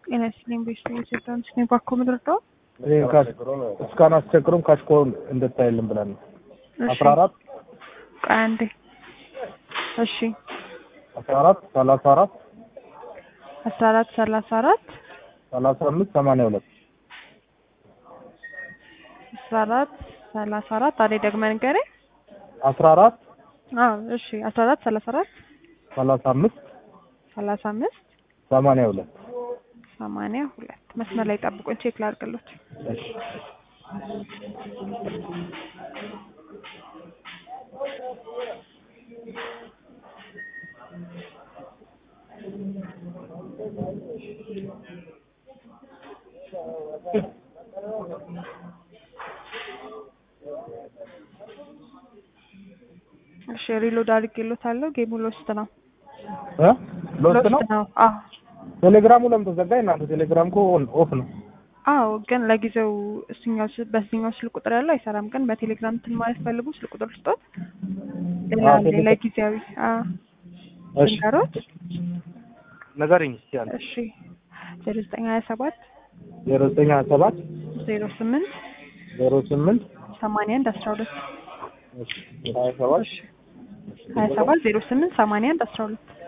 እነስሊም ቢስቴን ስኔ ባኮ ምድርዶ እስካን አስቸግሮም ካሽኮል እንደታይልን ብለን 14 አንዴ እሺ 14 34 14 35 82 14 አለ ደግመን ገሬ 14 እሺ 14 34 35 82 መስመር ላይ ጠብቁኝ ቼክ ላድርግልዎት። እሺ እሺ ሪሎድ አድርጌልዎታለሁ። ጌሙ ሎስት ነው። ሎስት ነው? አዎ ቴሌግራሙ ለምን ተዘጋ? እናንተ ቴሌግራም እኮ ኦፍ ነው። አዎ ግን ለጊዜው በዚህኛው ስልክ ቁጥር ያለው አይሰራም። ግን በቴሌግራም እንትን ማለት ፈልጉ ስልክ ቁጥር ስጦት ሌላ ጊዜያዊ እሺ ነገርኝ እስኪ አለ። እሺ 0927 0927 08 81 12 እሺ 27 08 81 12